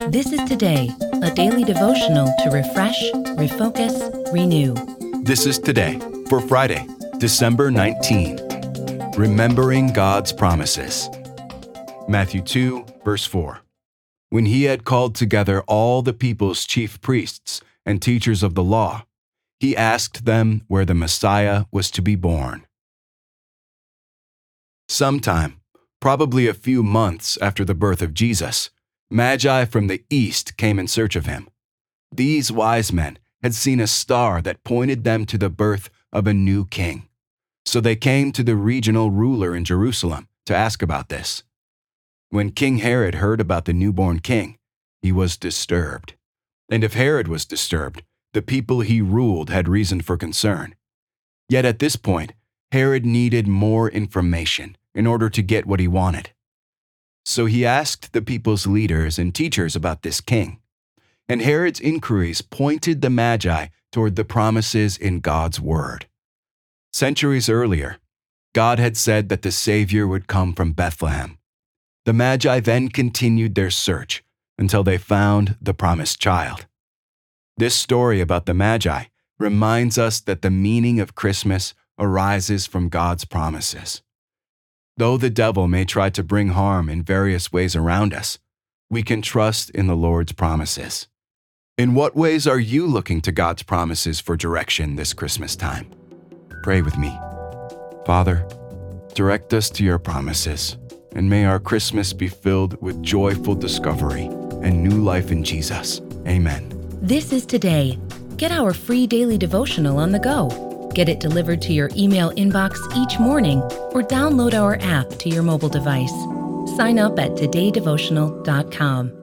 This is Today, a daily devotional to refresh, refocus, renew. This is Today for Friday, December 19. Remembering God's Promises. Matthew 2, verse 4. When he had called together all the people's chief priests and teachers of the law, he asked them where the Messiah was to be born. Sometime, probably a few months after the birth of Jesus, Magi from the east came in search of him. These wise men had seen a star that pointed them to the birth of a new king. So they came to the regional ruler in Jerusalem to ask about this. When King Herod heard about the newborn king, he was disturbed. And if Herod was disturbed, the people he ruled had reason for concern. Yet at this point, Herod needed more information in order to get what he wanted. So he asked the people's leaders and teachers about this king. And Herod's inquiries pointed the Magi toward the promises in God's word. Centuries earlier, God had said that the Savior would come from Bethlehem. The Magi then continued their search until they found the promised child. This story about the Magi reminds us that the meaning of Christmas arises from God's promises. Though the devil may try to bring harm in various ways around us, we can trust in the Lord's promises. In what ways are you looking to God's promises for direction this Christmas time? Pray with me. Father, direct us to your promises, and may our Christmas be filled with joyful discovery and new life in Jesus. Amen. This is Today. Get our free daily devotional on the go. Get it delivered to your email inbox each morning or download our app to your mobile device. Sign up at todaydevotional.com.